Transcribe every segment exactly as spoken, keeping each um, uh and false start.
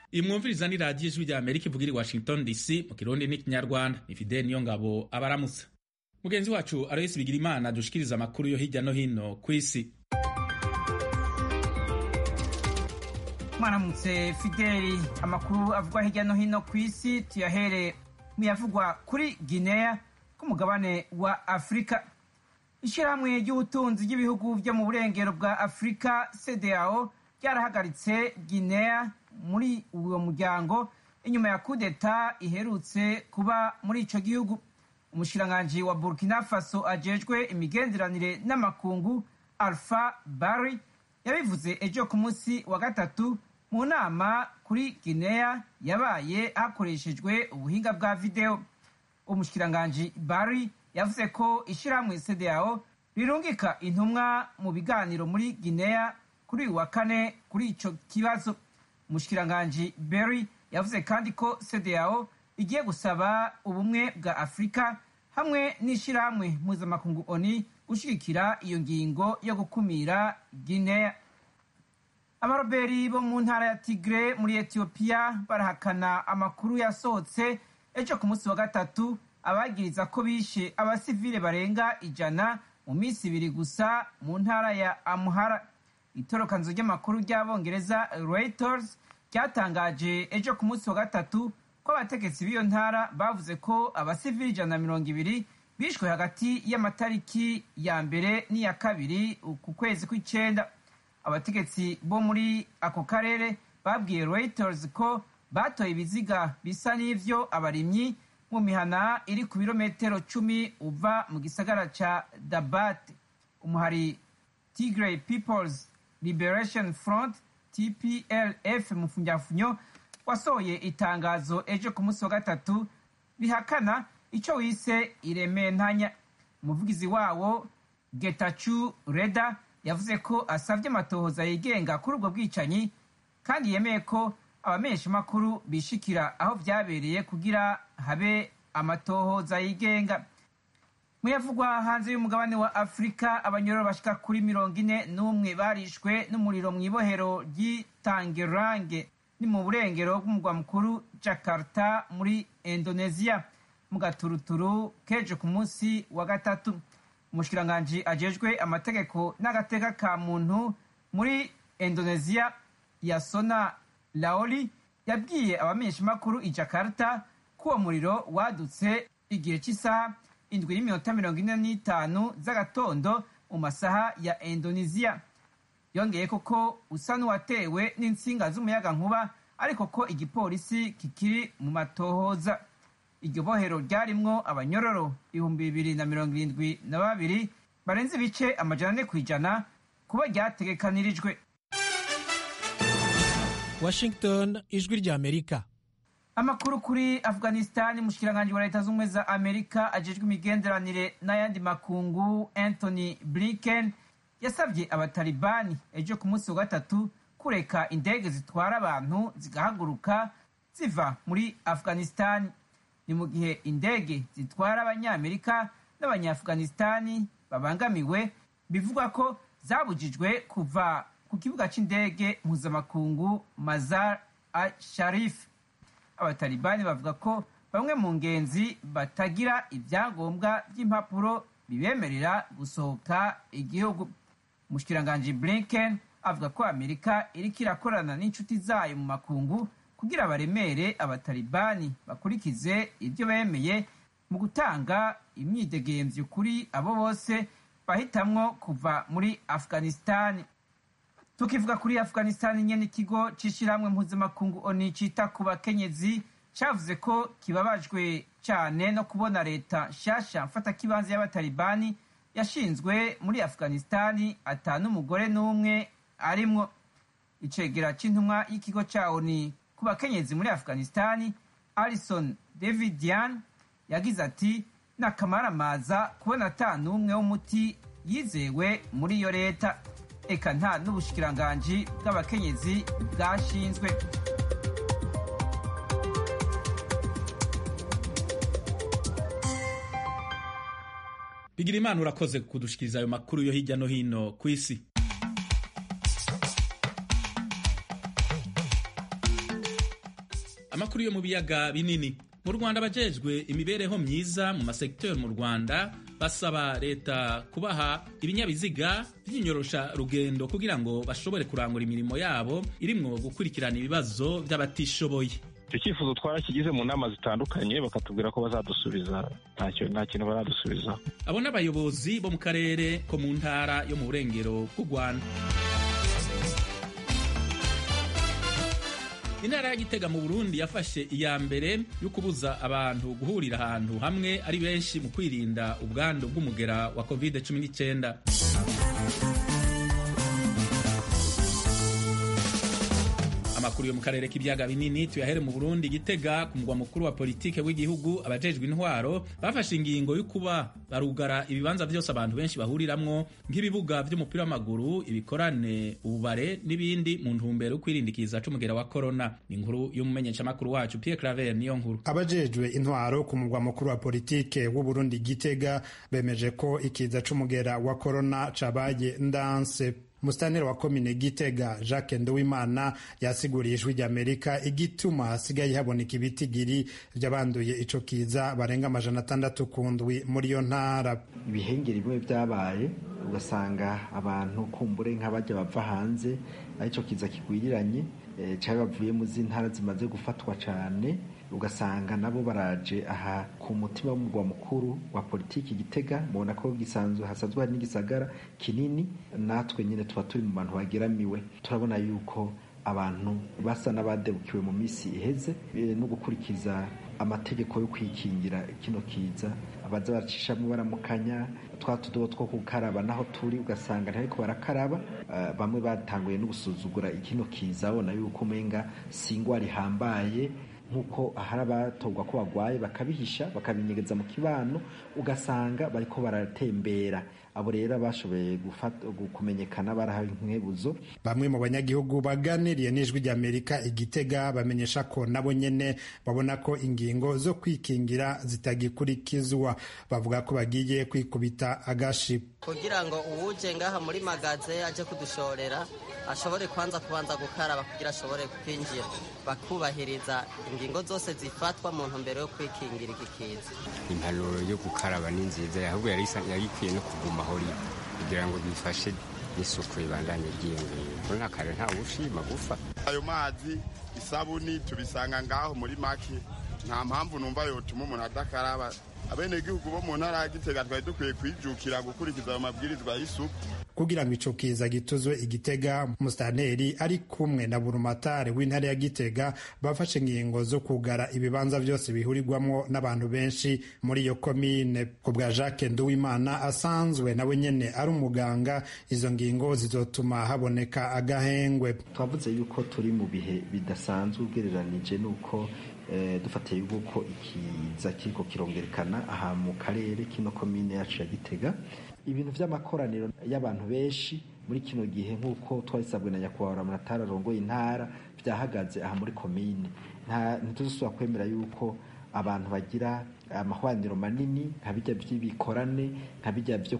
imwumviriza ni radiyo ijwi rya Amerika ivugira i Washington D C mu kirundi n'ikinyarwanda. Ni Fidel Niyongabo abaramutsa. Mugenzi wacu Aloysi Bigirimana dushikiriza amakuru yo hirya no hino ku isi. Mwaramutse Fideli, amakuru avugwa hirya no hino ku isi tuyahere muyavugwa kuri Guinea ku mugabane wa Afrika. Ishirahamwe ry'ubutunzi ry'ibihugu byo mu burengero bwa Afrika C D A O ryarahagaritse Guinea muri uwo muryango inyuma ya kudeta iherutse kuba muri ico gihugu. Umushikiranganji wa Burkina Faso ajejwe imigenderanire n'amakungu Alpha Bari yabivuze ejo ku munsi wa gatatu mu nama kuri Guinea yabaye hakoreshejwe ubuhinga bwa video. Umushikiranganji Bari yavuze ko ishirahamwe C D A O rirungika intumwa mu biganiro muri Guinea kuri wa kane kuri ico kibazo. Umushikiranganji Bari yavuze kandi ko C D A O igiye gusaba ubumwe bwa Afrika hamwe n'ishirahamwe mpuzamakungu O N U gushigikira iyo ngingo yo gukumira Guinea. Abaroberi bo mu ntara ya Tigre muri Ethiopia barahakana amakuru yasohotse ejo ku munsi wa gatatu abagiriza ko bishe abasivile barenga ijana mu minsi ibiri gusa mu ntara ya Amhara. Itorokanzo ry'amakuru ry'abongereza Reuters ryatangaje ejo ku munsi wa gatatu ko abategetsi b'iyo ntara bavuze ko abasivili ijana na mirongo ibiri bishwe hagati y'amatariki ya mbere n'iya kabiri ku kwezi kw'icenda. Abategetsi bo muri ako karere babwiye Reuters ko batoye ibiziga bisa n'ivyo abarimyi mu mihana iri ku birometero cumi uva mu gisagara ca Dabat. Umuhari Tigray People's Liberation Front T P L F mu funyafunyo wasohoye itangazo ejo ku munsi wa gatatu bihakana ico wise irementanya. Umuvugizi wawo Getachew Reda yavuze ko asavye amatohoza yigenga kuri ubwo bwicanyi kandi yemeye ko abamenyesha makuru bishikira aho vyabereye kugira habe amatohoza yigenga. Muyavugwa hanze y'umugabane wa Afrika, abanyororo bashika kuri mirongo ine n'umwe barishwe n'umuriro mw'ibohero ry'Tangerang ni mu burengero bw'umugwa mukuru Jakarta muri Indonesia mu gaturuturu kejo ku munsi wa gatatu. Umushikiranganji ajejwe amategeko n'agateka ka muntu muri Indonesia Yasona Laoli yabwiye abamenyesha makuru i Jakarta ko uwo muriro wadutse igihe cy'isaha indwi n'iminota mirongo ine n'itanu z'agatondo mu masaha ya Indonesia. Yongeye koko usa n'uwatewe n'insinga z'umuyaga nkuba ariko ko igipolisi kikiri mu matohoza. Iryo bohero ryarimwo abanyororo ibihumbi bibiri na mirongo irindwi na babiri barenze ibice amajana ane kw'ijana kuba ryategekanirijwe. Washington, ijwi rya Amerika. Amakuru kuri Afghanistan. Mushikiranganji wa Leta z'Ubumwe za Amerika ajejwe imigenderanire n'ayandi makungu Anthony Blinken yasavye abatalibani ejo ku munsi wa gatatu kureka indege zitwara abantu zigahaguruka ziva muri Afghanistan. Ni mu gihe indege zitwara abanyamerika n'abanyafghanistani babangamiwe bivugwa ko zabujijwe kuva ku kibuga c'indege mpuzamakungu Mazar al-Sharif. Abatalibani bavuga ko bamwe mu ngenzi batagira ibyangombwa by'impapuro bibemerera gusohoka igihugu. Umushikiranganji Blinken avuga ko Amerika iriko irakorana n'inshuti zayo mu makungu kugira baremere abatalibani bakurikize ibyo bemeye mu gutanga imyidegemvyo kuri abo bose bahitamwo kuva muri Afghanistan. Tukivuga kuri Afghanistan nyene, ikigo c'ishirahamwe mpuzamakungu O N U cita ku bakenyezi cavuze ko kibabajwe cane no kubona leta nshasha mfata kibanza y'abatalibani yashinzwe muri Afghanistan ata n'umugore n'umwe arimwo. Icegera c'intumwa y'ikigo ca O N U ku bakenyezi muri Afghanistan Alison Davidian yagize ati nakamaramaza kubona ata n'umwe w'umuti yizewe muri iyo leta, eka nta n'ubushikiranganji bw'abakenyezi bwashinzwe. Bigirimana urakoze kudushikiriza ayo makuru yo hirya no hino ku isi. amakuru yo mu biyaga binini. Mu Rwanda abajejwe imibereho myiza mu masekiteri mu Rwanda basaba leta kubaha ibinyabiziga by'inyorosha rugendo kugira ngo bashobore kurangura imirimo yabo irimwo gukurikirana ibibazo by'abatishoboye. Icyo cyifuzo twarakigize mu nama zitandukanye bakatubwira ko bazadusubiza, ntacyo nta kintu baradusubiza. Abo n'abayobozi bo mu karere ko mu ntara yo mu burengero bw'u Rwanda. Intara ya Gitega mu Burundi yafashe iya mbere yo kubuza abantu guhurira ahantu hamwe ari benshi mu kwirinda ubwandu bw'umugera wa covid cumi n'icyenda. Amakuru yo mu karere k'ibiyaga binini tuyahere mu Burundi. Gitega ku mugwa mukuru wa politike w'igihugu, abajejwe intwaro bafashe ingingo yo kuba barugara ibibanza byose abantu benshi bahuriramwo nk'ibibuga by'umupira w'amaguru, ibikorane, ububare n'ibindi mu ntumbero yo kwirindikiza c'umugera wa corona. Ni inkuru y'umumenyesha makuru wacu Pierre Claver niyo nkuru. Abajejwe intwaro ku mugwa mukuru wa politike w'u Burundi Gitega bemeje ko ikiza c'umugera wa corona cabaye ndanse. Musitanteri wa komine Gitega Jacques Nduwimana yasiguriye ijwi ry'Amerika igituma hasigaye haboneka ibitigiri by'abanduye ico kiza barenga amajana atandatu ku ndwi muri iyo ntara. Ibihengeri bimwe byabaye ugasanga abantu kumbure nk'abajya bava hanze arico kiza kigwiriranye e, cyari bavuye mu z'intara zimaze gufatwa cyane, ugasanga nabo baraje aha ku mutima w'umugwa mukuru wa politiki Gitega. Mubona ko gisanzwe hasanzwe hari n'igisagara kinini, natwe nyine tuba turi mu bantu bageramiwe. Turabona yuko abantu basa n'abadebukiwe mu misi iheze e, no gukurikiza amategeko yo kwikingira kino kiza, abaza bacishamo baramukanya twa tudobo two gukaraba naho turi ugasanga ntariko barakaraba. Uh, bamwe batanguye no gusuzugura ikino kiza, bona yuko umenga singwa rihambaye nkuko hari abatogwa ko bagwaye bakabihisha bakabinyegeza mu kibano, ugasanga bariko baratembera. Abo rero bashoboye kumenyekana barahawe inkebuzo. Bamwe mu banyagihugu baganiriye n'ijwi ry'Amerika Igitega bamenyesha ko nabo nyene babona ko ingingo zo kwikingira zitagikurikizwa. Bavuga ko bagiye kwikubita agashi kugira ngo uwuje ngaha muri magaze aje kudushorera ashobore kwanza kubanza gukaraba kugira ashobore kwinjira, bakubahiriza ingingo zose zifatwa mu ntumbero yo kwikingira iki kiza. Impanuro yo gukaraba ni nziza, ahubwo yari ikwiye no kuguma hori kugira ngo bifashe n'isuku ibandanye ryiyongera. Kuri nakare nta wushima gufa. Ayo mazi isabuni tubisanga ngaho muri make, nta mpamvu numva yotuma umuntu adakaraba. Abene gihugu bo mu ntara ya Gitega twari dukwiye kwijukira gukurikiza ayo mabwirizwa y'isuku kugira ngo ico kiza gituzwe Igitega. Musitanteri ari kumwe na burumatari w'intara ya Gitega bafashe ingingo zo kugara ibibanza byose bihurirwamwo n'abantu benshi muri iyo komine. Ku bwa Jacques Nduwimana asanzwe nawe nyene ari umuganga, izo ngingo zizotuma haboneka agahengwe. Twavuze yuko turi mu bihe bidasanzwe ugereranije nuko Eh, dufatiye yuko ikiza kiriko kirongerekana aha mu karere kino komine yacu ya Gitega. Ibintu vy'amakoraniro y'abantu benshi muri kino gihe nk'uko twarisabwe na nyakubahwa Muratara arongoye intara vyahagaze aha muri komine. Nta ntituzosubira kwemera yuko abantu bagira amahwaniro manini nka bijya by'ibikorane nka bijya byo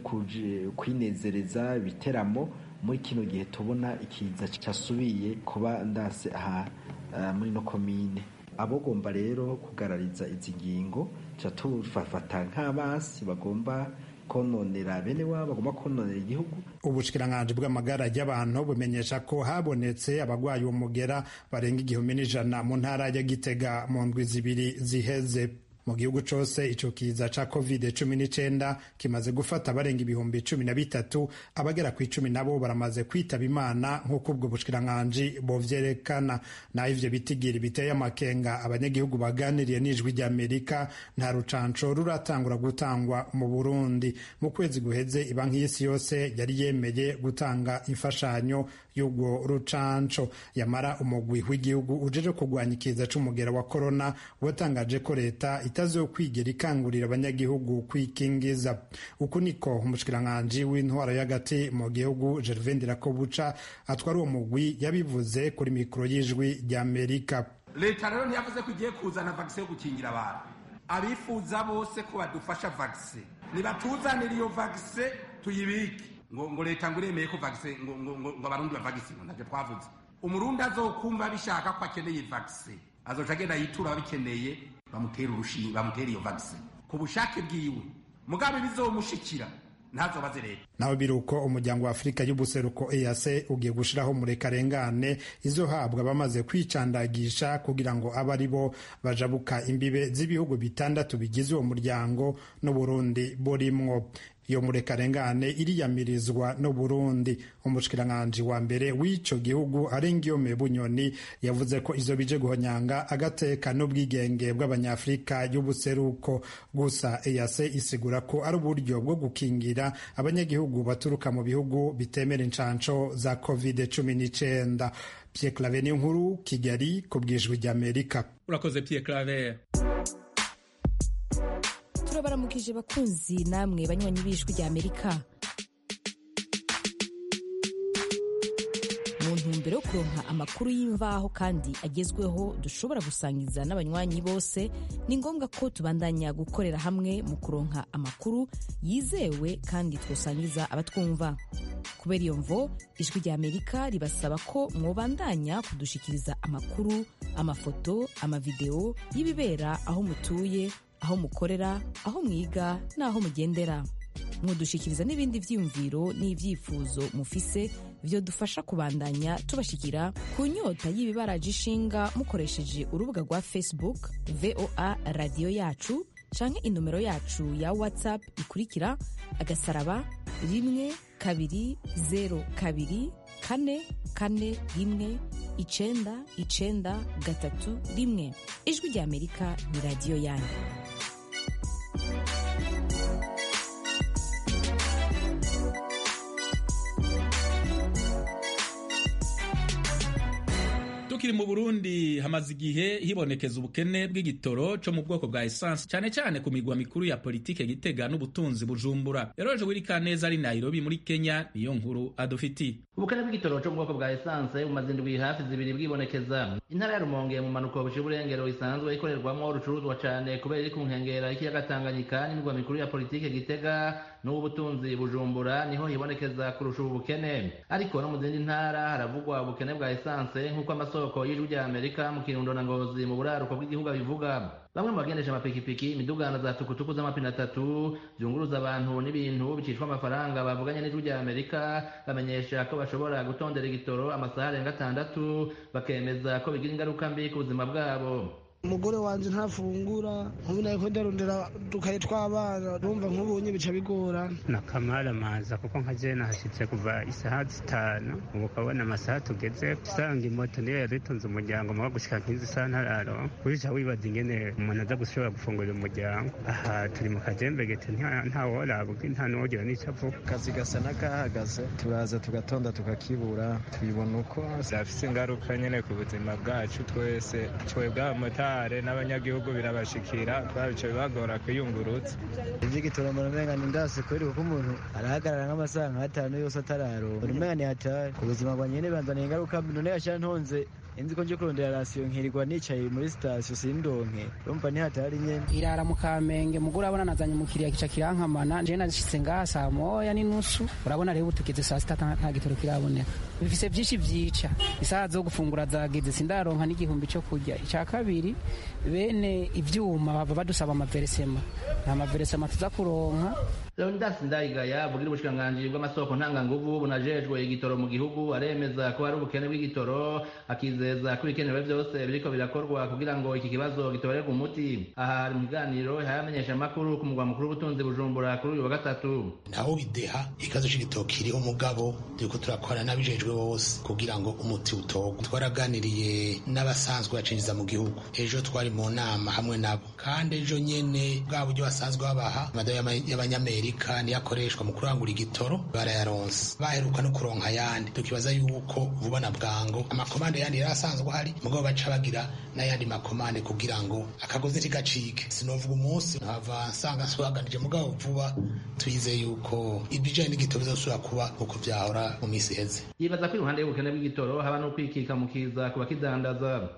kwinezereza biteramo. Muri kino gihe tubona ikiza cyasubiye kuba ndase aha uh, muri no komine. Abogomba rero kugarariza izi ngingo catufafata nk'abasi bagomba kononera bene wabo, bagomba kononera igihugu. Ubushikiranganje bw'amagara y'abantu bumenyesha ko habonetse abagwayi umugera barenga igihumbi n'ijana mu ntara ya Gitega mu ndwi zibiri ziheze. Mu gihugu cose ico kiza ca covid cumi n'icyenda kimaze gufata barenga ibihumbi cumi na bitatu, abagera ku icumi nabo baramaze kwitaba Imana nk'uko ubwo bushikiranganje bovyerekana. Na ivyo bitigiri biteye amakenga abanyagihugu baganiriye n'ijwi ry'Amerika, nta rucanco ruratangura gutangwa mu Burundi. Mu kwezi guheze ibanki y'isi yose yari yemeye gutanga imfashanyo y'ubwo rucanco. Yamara umugwi w'igihugu ujeje kugwanya ikiza c'umugera wa corona watangaje ko leta itazokwigera ikangurira abanyagihugu kwikingiza. Uku niko umushikiranganje w'intwaro y'agati mu gihugu Gervais Ndirakobuca atwara uwo mugwi yabivuze kuri mikoro y'ijwi ry'Amerika. Leta rero ntiyavuze ko igiye kuzana vaccine yo gukingira abantu. Abifuza bose ko badufasha vaccine nibatuzanira iyo vaccine tuyibike. ngo ngo leta ngo iremeye ko vaccine ngo ngo ngo abarundi ba vaccine ntabyo twavuze. Umurundi azokumva bishaka ko akeneye vaccine azoca agenda yitura ababikeneye bamutera urushinge bamutera iyo vaccine ku bushake bwiwe mugabe bizomushikira ntazobaze leta. naho biruko umuryango wa Afurika y'ubuseruko E A C ugiye gushiraho murekarengane izohabwa bamaze kwicandagisha kugira ngo abe ari bo bajabuka imbibe z'ibihugu bitandatu bigize uwo muryango n'Uburundi burimwo. iyo murekarengane iriyamirizwa no Burundi. Umushikiranganji wa mbere w'ico gihugu Arengiyome Bunyoni yavuze ko izo bije guhonyanga agateka n'ubwigenge bw'abanyafrika y'ubuseruko. Gusa E A C isigura ko ari uburyo bwo gukingira abanyagihugu baturuka mu bihugu bitemera incanco za covid cumi n'icenda. Pierre Claver Nkuru, Kigali, ku bw'ijwi ry'Amerika. Urakoze Pierre Claver. Turabaramukije bakunzi namwe banywanyi b'ijwi ry'Amerika. Mu ntumbero yo kuronka amakuru y'imvaho kandi agezweho dushobora gusangiza n'abanywanyi bose, ni ngombwa ko tubandanya gukorera hamwe mu kuronka amakuru yizewe kandi twosangiza abatwumva. Kubera iyo mvo, ijwi ry'Amerika ribasaba ko mwobandanya kudushikiriza amakuru, amafoto, amavideo y'ibibera aho mutuye, aho mukorera, aho mwiga n'aho mugendera. Mwodushikiriza n'ibindi vyiyumviro n'ivyifuzo mufise vyo dufasha kubandanya tubashikira ku nyota y'ibibaraje ishinga mukoresheje urubuga rwa Facebook V O A Radio Yacu canke inomero yacu ya WhatsApp ikurikira agasaraba rimwe kabiri zero kabiri kane kane rimwe icenda icenda gatatu rimwe. Ijwi ry'Amerika ni radio yanyu. Tukiri mu Burundi hamaze igihe hibonekeza ubukene bw'igitoro cyo mu bwoko bwa essence cyane cyane ku migwa mikuru ya politike Gitega n'ubutunzi Bujumbura. Eroje Wirikaneza ari Nairobi muri Kenya niyo nkuru adufiti. Ubukene bw'igitoro cyo mu bwoko bwa essence bumaze indwi hafi zibiri bwibonekeza. Intara ya Rumonge mu manuko bushiburengero isanzwe ikorerwamo urucuruzwa cyane kubera iri ku nkengera y'ikiyaga Tanganyika n'imigwa mikuru ya politike Gitega n'ubutunzi Bujumbura niho hibonekeza kurusha ubukene. Ariko no mu zindi ntara haravugwa ubukene bwa essence nk'uko amaso ko y'ijwi ry'Amerika mu Kirundo na Ngozi mu buraruko bw'igihugu bivuga. Bamwe mu bagendesha amapikipiki imidugano za tukutuku z'amapine atatu byunguruza abantu n'ibintu bicishwa amafaranga bavuganye n'ijwi ry'Amerika bamenyesha ko bashobora gutondera igitoro amasaha arenga atandatu bakemeza ko bigira ingaruka mbi ku buzima bwabo. Umugore wanje ntafungura nk'ubu nariko ndarondera dukaye tw'abana numva nk'ubunye bica bigora. Nakamara maza kuko nka je nahashitse kuva isaha zitanu ubu ukabona amasaha tugeze usanga imoto niyo yaritunze umuryango muba gushika nk'izi saha ntararo wica wibaza ingene umuntu aza gushobora gufungurira umuryango. Aha turi mu kajembegete nta woraba nta n'uwogira n'ico avuga. Akazi gasa n'akahagaze turaza tugatonda tukakibura tubibona uko zafise ingaruka nyene ku buzima bwacu twese twebwe abamotari n'abanyagihugu birabashikira twabico bibagora kwiyungurutsa. Ivy'igitoro murumenga ni ndase kweri kuko umuntu arahagarara nk'amasaha nk'atanu yose atararo murumenga ni hatari ku buzima bwa nyene banzaniye ingaruka none yashira ntonze inzi ko nje kurondera rasiyo nkirirwa nicaye muri sitasiyo sindonke urumva ni hatari nyene. Irara mu Kamenge mugura abona nazanye umukiriya kica kirankamana je nashitse ngaha saa moya n'inusu urabona rero tugeze saa sita nta gitoro kiraboneka. Bifise vyinshi vyica isaha zo gufungura zageze sindaronka n'igihumbi cyo kurya. Icya kabiri bene ivyuma bava badusaba amaveresema nta maveresema tuza kuronka. Leonidas Ndayigaya bugira ubushikiranganji bw'amasoko ntanganguvu bunajejwe igitoro mu gihugu aremeza ko ari ubukene bw'igitoro akizeza ko ibikenewe byose biriko birakorwa kugira ngo iki kibazo gitorerwe umuti. Aha hari mu kiganiro hayamenyesha amakuru ku mugwa mukuru w'ubutunzi Bujumbura kuri uyu wa gatatu. Naho bideha ikibazo c'igitoro kiriho mugabo turiko turakora n'abijejwe bose kugira ngo umuti utogwe. Twaraganiriye n'abasanzwe bacinjiza mu gihugu ejo twari mu nama hamwe nabo kandi ejo nyene bwa buryo basanzwe babaha amadayo y'abanyamerika kandi yakoreshwa mu kurangura igitoro barayaronse baheruka no kuronka yandi. Tukibaza yuko vuba na bwango amakomande yandi yarasanzwe hari mugabo baca bagira n'ayandi makomande kugira ngo akagozi ntigacike. Sinovuga umunsi nkava nsanga nswaganije mugabo vuba tuyize yuko ibijanye n'igitoro bizosubira kuba uko vyahora mu misi heze. Yibaza ko iruhande y'ubukene bw'igitoro haba no kwikika mu kiza ku bakidandaza.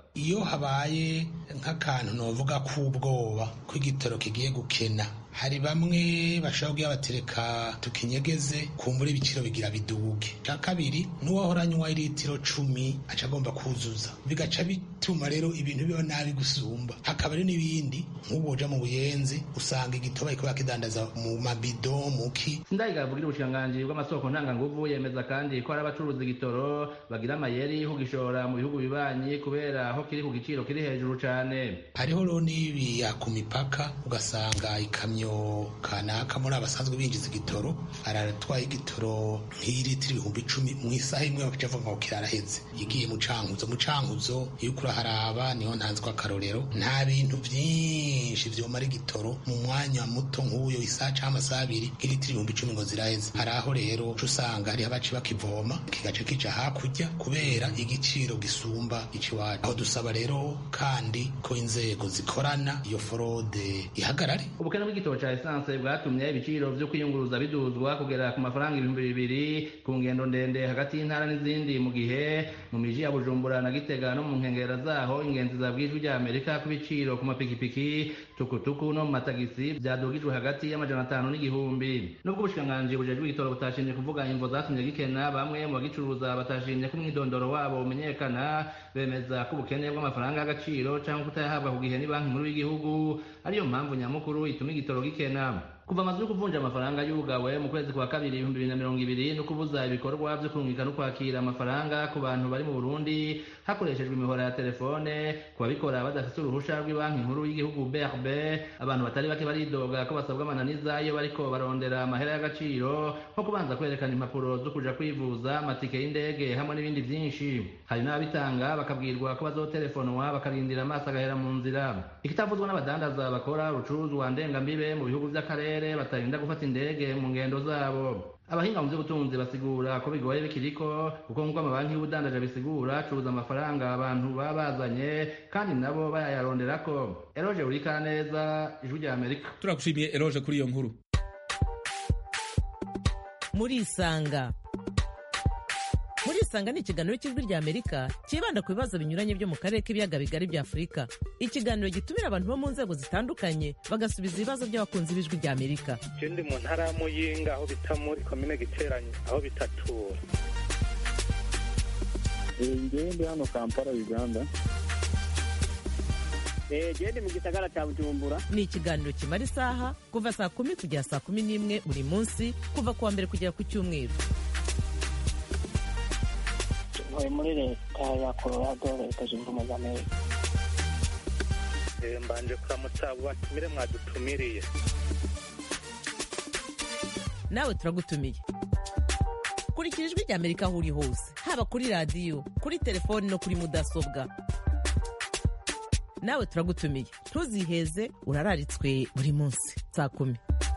iyo habaye nk'akantu novuga k'ubwoba ko igitoro kigiye gukena, hari bamwe bashobora kugira batereka tukinyegeze kumbura ibiciro bigira biduge. Cya kabiri n'uwahora anywa litiro cumi aca agomba kuzuza, bigaca bituma rero ibintu biba nabi gusumba. Hakaba rero n'ibindi nk'ubu uja mu Buyenzi usanga igitoro bariko bakidandaza mu mabido muki. Sindayiga avugira ubushikiranganji bw'amasoko ntanganguvu yemeza kandi ko hari abacuruza igitoro bagira amayeri ho gishora mu bihugu bibanyi kubera aho kiri ku giciro kiri hejuru cane. Hariho rero n'ibiya ku mipaka ugasanga ikamyo kanaka muri abasanzwe binjiza igitoro aratwaye igitoro nk'ilitiro ibihumbi icumi mu isaha imwe bakaca bavuga ngo kiraraheze, igiye mu cankuzo mu cankuzo iyo ukura haraba niho ntanzwe akarorero, nta bintu vyinshi vyomara igitoro mu mwanya muto nk'uyo isaha canke amasaha abiri nk'ilitiro ibihumbi icumi ngo ziraheze. hari aho rero usanga hariho abaci bakivoma kigaca kija hakurya kubera igiciro gisumba iciwacu. Aho dusaba rero kandi ko inzego zikorana iyo forode ihagarare. Ubukene bw'igitoro ca essence bwatumye ibiciro vyo kwiyunguruza biduzwa kugera ku mafaranga ibihumbi bibiri ku ngendo ndende hagati y'intara n'izindi, mu gihe mu miji ya Bujumbura na Gitega no mu nkengera zaho ingenzi zabwijwe rya Amerika ku biciro ku mapikipiki, tukutuku no mu matagisi vyadugijwe hagati y'amajana atanu n'igihumbi. Nubwo ubushikiranganji bujejwe igitoro butashimye kuvuga imvo zatumye gikena, bamwe mu bagicuruza batashimye ko umwidondoro wabo umenyekana, bemeza ko ubukene bw'amafaranga y'agaciro canke kutayahabwa ku gihe ni banki nkuru y'igihugu ariyo mpamvu nyamukuru ituma igitoro gikena. Kuva amazu yo kuvunja amafaranga y'ubugawe mu kwezi kwa kabiri ibihumbi bibiri na mirongo ibiri no kubuza ibikorwa vyo kurungika no kwakira amafaranga ku bantu bari mu Burundi hakoreshejwe imihora ya telefone, ku babikora badafite uruhusha rw'ibanki nkuru y'igihugu B R B, abantu batari bake baridoga ko basabwa amananiza iyo bariko barondera amahera y'agaciro nko kubanza kwerekana impapuro zo kuja kwivuza, amatike y'indege hamwe n'ibindi vyinshi. Hari n'ababitanga bakabwirwa ko bazotelefonwa bakarindira amaso agahera mu nzira. Ikitavuzwa n'abadandaza bakora urucuruzwa ndengambibe mu bihugu vy'akarere batarinda gufata indege mu ngendo zabo. Abahinga mu by'ubutunzi basigura ko bigoye bikiriko kuko nk'uko amabanki y'ubudandaje bisigura acuruza amafaranga abantu baba bazanye kandi nabo bayayaronderako. Eroge Urikaneza, Ijwi rya Amerika. Turagushimiye Eroge kuri iyo nkuru. Muri Isanga. Muri Isanga ni ikiganiro cy'Ijwi rya Amerika kibanda ku bibazo binyuranye byo mu karere k'ibiyaga bigari bya Afurika. Ikiganiro gitumira abantu bo mu nzego zitandukanye bagasubiza ibibazo by'abakunzi b'Ijwi rya Amerika. Je ndi mu ntara ya Muyinga aho bita muri komine Giteranyi aho bitatura. Ngewe ndi hano Kampala Uganda. Eh, je ndi mu gisagara cya Bujumbura. Ni ikiganiro kimara isaha kuva saa kumi kugera saa kumi n'imwe buri munsi kuva kuwa mbere kugera ku cyumweru. Muri leta ya Colorado, leta zunze ubumwe za Amerika. Mbanje kuramutsa abo batumire mwadutumiriye. Nawe turagutumiye. Kurikira Ijwi rya Amerika aho uri hose, haba kuri radiyo, kuri telefoni no kuri mudasobwa. Nawe turagutumiye. Ntuziheze, urararitswe buri munsi saa kumi.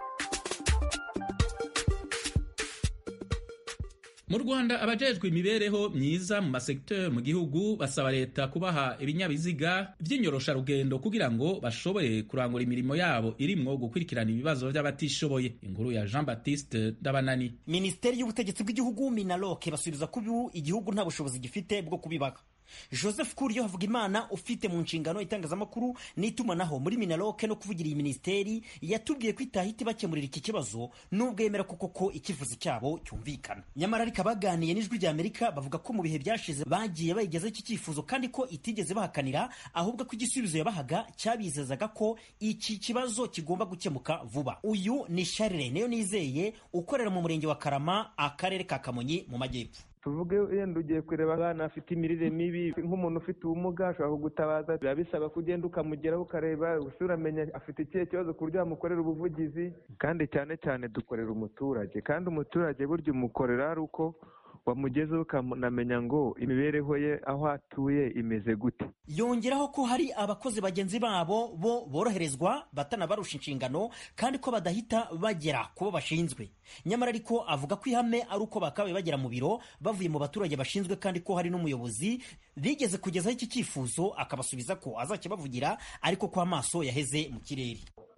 Mu Rwanda abajejwe imibereho myiza mu masekteur mu gihugu basaba leta kubaha ibinyabiziga vy'inyorosha rugendo kugira ngo bashobore kurangura imirimo yabo irimwo gukurikirana ibibazo by'abatishoboye. Inkuru ya Jean Baptiste Dabanani. Ministeri y'ubutegetsi bw'igihugu Minaloke basubiza ko ubu igihugu nta bushobozi gifite bwo kubibaka. Joseph Kuriyo Havugimana ufite mu nshingano itangazamakuru n'itumanaho muri Minaloke no kuvugira iyi ministeri yatubwiye ko itahita bakemurira iki kibazo nubwo yemera kuko ko ikivuzo cyabo cyumvikana. Nyamara ariko baganiye n'Ijwi rya Amerika bavuga ko mu bihe byashize bagiye bayigeza iki kifuzo kandi ko itigeze bahakanira, ahubwo ko igisubizo yabahaga cyabizezaga ko iki kibazo kigomba gukemuka vuba. Uyu ni Charles Neyo Nizeye ukorera mu murenge wa Karama, akarere ka Kamonyi mu majyepfo. tuvuge yenda ugiye kureba abana afite imirire mibi nk'umuntu ufite ubumuga ashobora kugutabaza, biba bisaba ko ugenda ukamugeraho ukareba usura amenya afite ikihe kibazo ku buryo wamukorera ubuvugizi. Kandi cyane cyane dukorera umuturage, kandi umuturage burya umukorera ari uko wamugezeho ukanamenya ngo imibereho ye aho atuye imeze gute. Yongeraho ko hari abakozi bagenzi babo bo boroherezwa batanabarusha inshingano kandi ko badahita bagera kubo bashinzwe. Nyamara ariko avuga ko ihame ari uko bakabaye bagera mu biro bavuye mu baturage bashinzwe, kandi ko hari n'umuyobozi bigeze kugezaho iki cyifuzo akabasubiza ko azakibavugira ariko ko amaso yaheze mu kirere.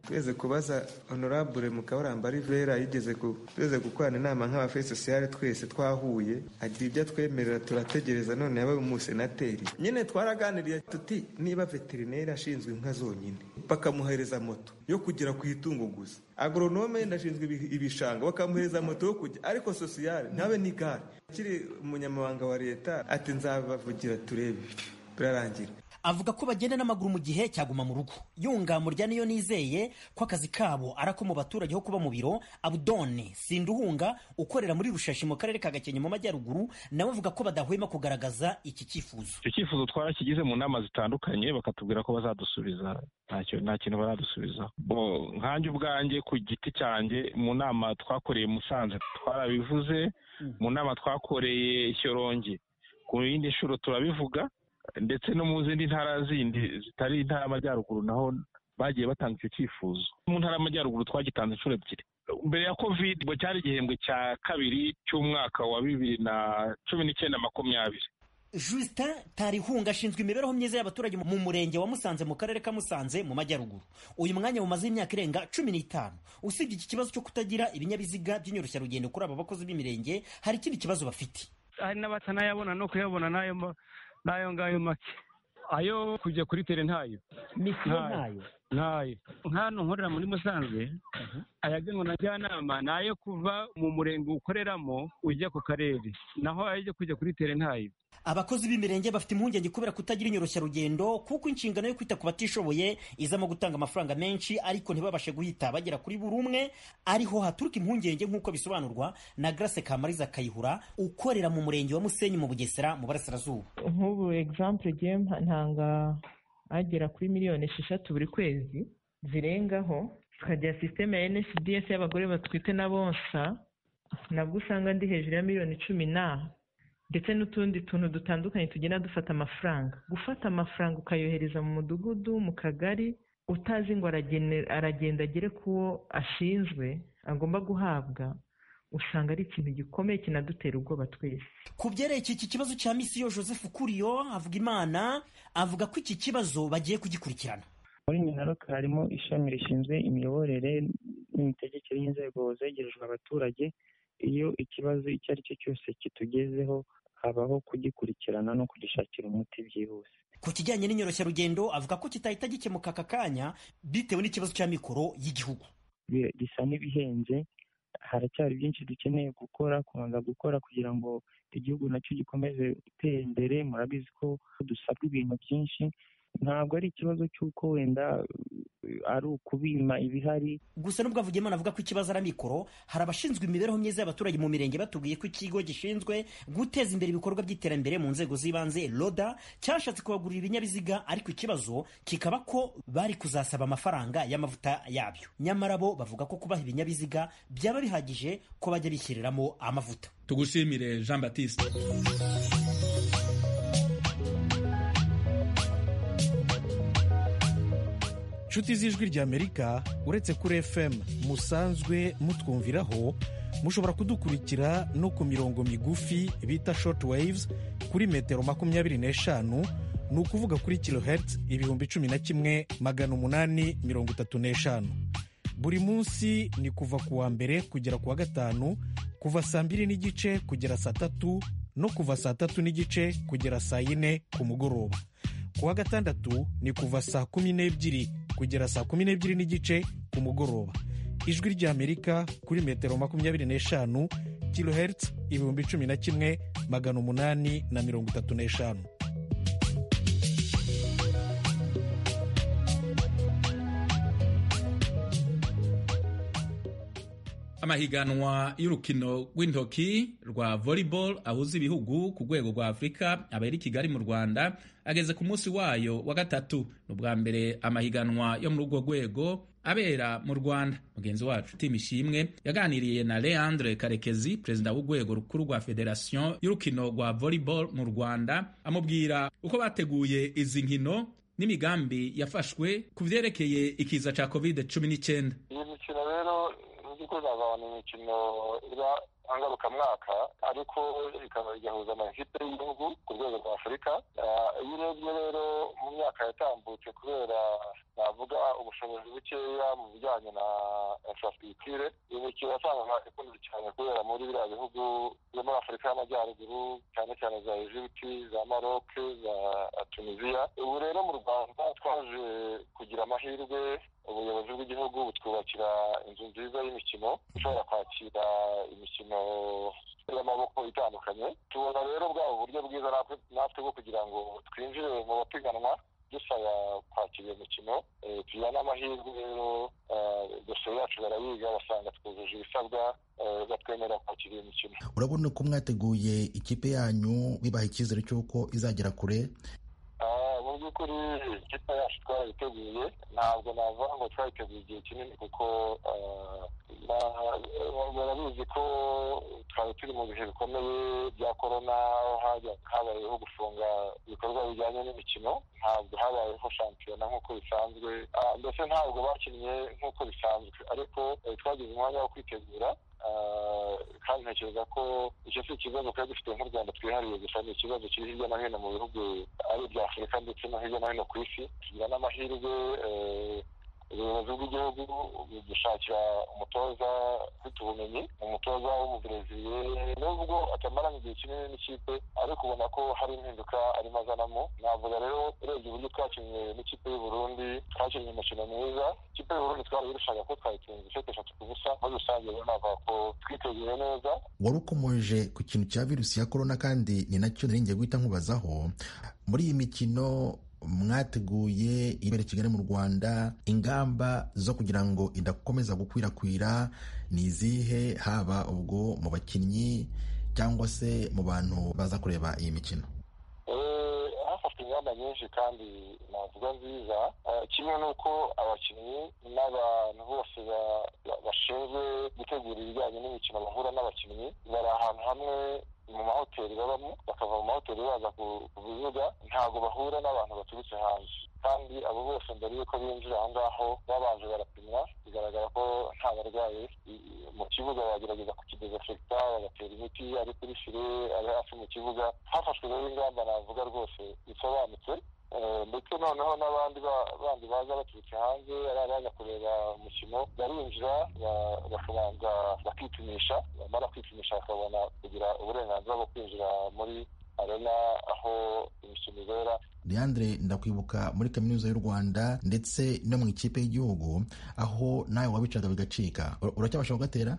tweze kubaza honorable Mukabaramba Rivera yigeze tweze gukorana inama nk'abafe sociale twese twahuye agira ibyo twemerera turategereza none yabaye umusenateri nyine twaraganiriye tuti niba veterineri ashinzwe inka zonyine bakamuhereza moto yo kugera ku itungo gusa agronome ndashinzwe ibishanga bakamuhereza moto yo kujya ariko sociale ntabe n'igare kiri umunyamabanga wa leta ati nzabavugira turebe birarangira. Avuga ko bagenda n'amaguru mu gihe cyaguma mu rugo. Yunga murya niyo nizeye ko akazi kabo arako mu baturage ho kuba mu biro. Abudone Sinduhunga ukorera muri Rushashi mu karere ka Gakenke mu majyaruguru nawe avuga ko badahwema kugaragaza iki cyifuzo. Icyo cyifuzo twarakigize mu nama zitandukanye bakatubwira ko bazadusubiza ntacyo nta kintu baradusubiza. Bo nkanje ubwanjye ku giti cyanjye mu nama twakoreye Musanze twarabivuze mu nama twakoreye Shyorongi ku yindi nshuro turabivuga ndetse no mu zindi ntara zindi zitari intara y'amajyaruguru naho bagiye batanga icyo cyifuzo. Mu ntara y'amajyaruguru twagitanze inshuro ebyiri mbere ya covid ngo cyari igihembwe cya kabiri cy'umwaka wa bibiri na cumi n'icyenda makumyabiri. Justin Tarihunga ashinzwe imibereho myiza y'abaturage mu murenge wa Musanze mu karere ka Musanze mu majyaruguru. Uyu mwanya umaze imyaka irenga cumi n'itanu. Usibye iki kibazo cyo kutagira ibinyabiziga by'inyoroshya rugendo kuri aba bakozi b'imirenge hari ikindi kibazo bafite. Hari n'abatanayabona no kuyabona nayo nayo ngayo make ayo kujya kuri tere ntayo misiyo ntayo ntayo nkano nkorera muri Musanze ayagenwa na Jyanama nayo kuva mu murenge ukoreramo ujya ku karere naho ayo kujya kuri tere ntayo. Abakozi b'imirenge bafite impungenge kubera kutagira inyoroshya rugendo kuko inshingano yo kwita ku batishoboye izamo gutanga amafaranga menshi ariko ntibabashe guhita bagera kuri buri umwe ariho haturuka impungenge nk'uko bisobanurwa na Grace Kamariza Kayihura ukorera mu murenge wa Musenyi mu Bugesera mu Burasirazuba. Nk'ubu example game ntanga agera kuri miliyoni esheshatu buri kwezi zirengaho tukagira systeme ya N S D S y'abagore batwite na bonsa nabwo usanga ndi hejuru ya miliyoni cumi na ndetse n'utundi tuntu dutandukanye tugenda dufata amafaranga. Gufata amafaranga ukayohereza mu mudugudu mu kagari utazi ngo aragenda agere kuwo ashinzwe agomba guhabwa usanga ari ikintu gikomeye kinadutera ubwoba twese. Ku byerekeye iki kibazo cya misiyo Joseph Kuriyo avuga Imana avuga ko iki kibazo bagiye kugikurikirana. Muri Minaroke harimo ishami rishinzwe imiyoborere n'imitegekere y'inzego zegerejwe abaturage. Iyo ikibazo icyo ari cyo cyose kitugezeho habaho kugikurikirana no kugishakira umuti byihuse. Ku kijyanye n'inyoroshya rugendo avuga ko kitahita gikemuka aka kanya bitewe n'ikibazo cya mikoro y'igihugu. Bisa n'ibihenze haracyari byinshi dukeneye gukora kubanza gukora kugira ngo igihugu nacyo gikomeze gutera imbere. Murabizi ko dusabwa ibintu byinshi ntabwo ari ikibazo cy'uko wenda ari ukubima ibihari gusa. Nubwo Avugimana avuga ko ikibazo ari mikoro, hari abashinzwe imibereho myiza y'abaturage mu mirenge batubwiye ko ikigo gishinzwe guteza imbere ibikorwa by'iterambere mu nzego z'ibanze Loda cyashatse kubagurira ibinyabiziga ariko ikibazo kikaba ko bari kuzasaba amafaranga y'amavuta yabyo. Nyamara bo bavuga ko kubaha ibinyabiziga byaba bihagije ko bajya bishyiriramo amavuta. Tugushimire Jean Baptiste. Inshuti z'ijwi ry'Amerika uretse kuri F M musanzwe mutwumviraho mushobora kudukurikira no ku mirongo migufi bita short waves kuri metero makumyabiri n'eshanu ni ukuvuga kuri kilohertz ibihumbi cumi na kimwe magana umunani mirongo itatu n'eshanu. Buri munsi ni kuva ku wa mbere kugera ku wa gatanu kuva saa mbiri n'igice kugera saa tatu no kuva saa tatu n'igice kugera saa yine ku mugoroba. Ku wa gatandatu ni kuva saa kumi n'ebyiri kugera saa kumi n'ebyiri n'igice ku mugoroba. Ijwi ry'Amerika kuri metero makumyabiri n'eshanu kilohertz ibihumbi cumi na kimwe magana umunani na mirongo itatu n'eshanu. Amahiganwa y'urukino rw'intoki rwa volleyball ahuza ibihugu ku rwego rwa Afurika abera i Kigali mu Rwanda ageze ku munsi wayo wa gatatu. N'ubwa mbere amahiganwa yo muri urwo rwego abera mu Rwanda. Mugenzi wacu Tim Ishimwe yaganiriye na Leandre Karekezi, perezida w'urwego rukuru rwa Federation y'urukino rwa volleyball mu Rwanda, amubwira uko bateguye izi nkino n'imigambi yafashwe ku vyerekeye ikiza ca covid cumi n'icyenda. Iyi mikino rero kuzagabana imikino iba ngarukamwaka ariko ikaba igahuza amakipe y'igihugu ku rwego rwa afurika. Iyo urebye rero mu myaka yatambutse kubera navuga ubushobozi bukeya mu bijyanye na infrastructure, iyi mikino wasangaga ikunzwe cyane kubera muri biriya bihugu byo muri afurika y'amajyaruguru cyane cyane za Egypt, za Maroc, za Tunisia. Ubu rero mu Rwanda twaje kugira amahirwe, ubuyobozi bw'igihugu butwubakira inzu nziza y'imikino ishobora kwakira imikino y'amaboko itandukanye. Tubona rero bwaba uburyo bwiza natwe bwo kugira ngo twinjire mu bapiganwa dusaba kwakira iyo mikino. Tugira n'amahirwe rero dosiye yacu barayiga basanga twujuje ibisabwa batwemerera kwakira iyo mikino. Urabona ko mwateguye ikipe yanyu bibaha icyizere cy'uko izagera kure? Mu by'ukuri ikipe yacu twarayiteguye, ntabwo navuga ngo twayiteguye igihe kinini kuko barabizi ko twari turi mu bihe bikomeye bya korona, aho habayeho gufunga ibikorwa bijyanye n'imikino, ntabwo habayeho shampiyona nk'uko bisanzwe, mbese ntabwo bakinnye nk'uko bisanzwe, ariko twagize umwanya wo kwitegura. Kandi ntekereza ko icyo si ikibazo twari dufite nk'u Rwanda twihariye gusa, ni ikibazo kiri hirya no hino mu bihugu ari ibya Afurika ndetse no hirya no hino ku isi. Tugira n'amahirwe ubuyobozi bw'igihugu budushakira umutoza ufite ubumenyi, umutoza w'umubreziliye, nubwo atamaranye igihe kinini n'ikipe ariko ubona ko hari impinduka arimo azanamo. Navuga rero urebye uburyo twakinnye n'ikipe y'u Burundi, twakinnye umukino mwiza. Ikipe y'u Burundi twarayirushaga ko twayitsinze isete eshatu ku busa. Muri rusange rero navuga ko twiteguye neza. Wari ukomoje ku kintu cya virusi ya korona kandi ni nacyo nari ngiye guhita nkubazaho. Muri iyi mikino mwateguye ibere Kigali mu Rwanda, ingamba zo kugira ngo idakomeza gukwirakwira ni izihe, haba ubwo mu bakinnyi cyangwa se mu bantu baza kureba iyi mikino? Hafashwe ingamba nyinshi kandi navuga nziza. Kimwe n'uko abakinnyi n'abantu bose bashinzwe gutegura ibijyanye n'imikino bahura n'abakinnyi bari ahantu hamwe mu mahoteli babamo, bakava mu mahoteli baza ku bibuga, ntabwo bahura n'abantu baturutse hanze. Kandi abo bose mbere y'uko binjira aho ngaho babanje barapimwa, bigaragara ko nta barwayi mu kibuga. Bagerageza kukidezinfecta, bagatera imiti ari kuri fire, ari hafi mu kibuga. Hafashwe rero ingamba navuga rwose bisobanutse, ndetse noneho n'abandi bandi baza baturutse hanze ari abaza kureba umukino barinjira bakabanza bakipimisha, bamara kwipimisha bakabona kugira uburenganzira bwo kwinjira muri arena aho imikino ibera. Leandre, ndakwibuka muri kaminuza y'u Rwanda ndetse no mu ikipe y'igihugu aho nawe wabicaga bigacika, uracyabasha kugatera?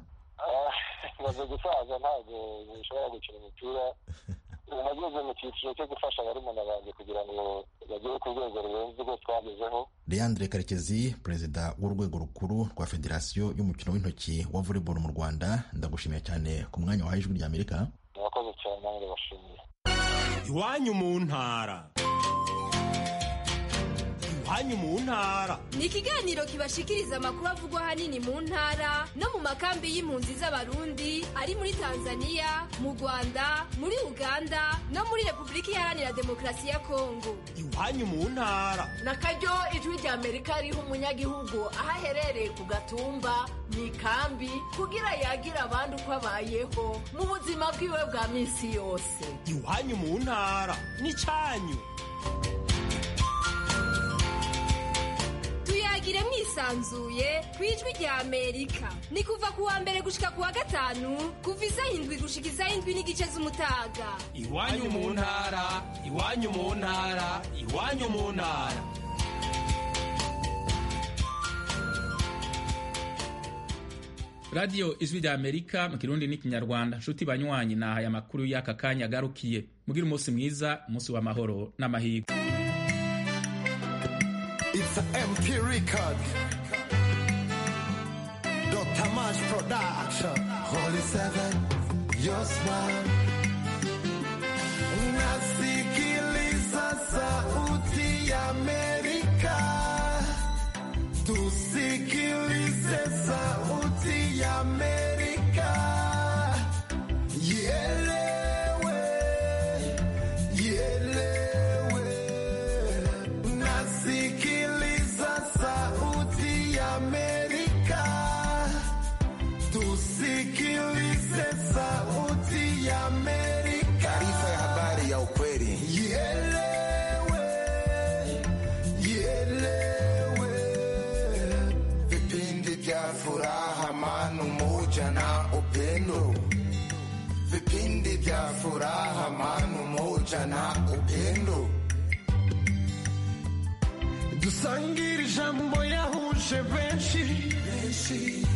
Maze gusaza ntabwo bishobora gukina umupira. Nageze mu cyiciro cyo gufasha barumuna banjye kugira ngo bagere ku rwego rurenze urwo twagezeho. Leandre Karekezi, perezida w'urwego rukuru rwa Federasiyo y'umukino w'intoki wa volleyball mu Rwanda, ndagushimiye cyane ku mwanya wahaye Ijwi ry'Amerika. Murakoze cyane, nanjye bashimiye. Iwanyu mu ntara. Iwanyu mu ntara ni ikiganiro kibashikiriza amakuru avugwa ahanini mu ntara no mu makambi y'impunzi z'Abarundi ari muri Tanzania, mu Rwanda, muri Uganda no muri Repubulika Iharanira Demokarasi ya Kongo. Iwanyu mu ntara. Nakaryo Ijwi ry'Amerika riha umunyagihugu aho aherereye ku gatumba, mu ikambi, kugira yagira abandi uko abayeho mu buzima bwiwe bwa minsi yose. Iwanyu mu ntara n'icyanyu. Tuyagire mwisanzuye ku Ijwi ry'Amerika. Ni kuva ku wa mbere gushika ku wa gatanu, kuva isaha indwi gushika isaha indwi n'igice z'umutaga. Iwanyu mu ntara, iwanyu mu ntara, iwanyu mu ntara. Radio Ijwi ry'Amerika mu Kirundi n'Ikinyarwanda. Nshuti banywanyi, nahaye amakuru y'aka kanya agarukiye. Mugira umunsi mwiza, umunsi w'amahoro n'amahirwe. It's a M P record. Doctor March Production. Holy Seven, your smile. Nasikiliza sauti ya Amerika. Tusikilize sauti ya Amerika. Ielewe, ielewe. Nasikiliza sauti ya Amerika. Tusikilize Usikilize Sauti ya Amerika. Taarifa ya habari ya ukweli. Ielewe, ielewe. Vipindi vya furaha, amani, umoja na upendo. Vipindi vya furaha, amani, umoja na upendo. Dusangire ijambo yahuje benshi, benshi.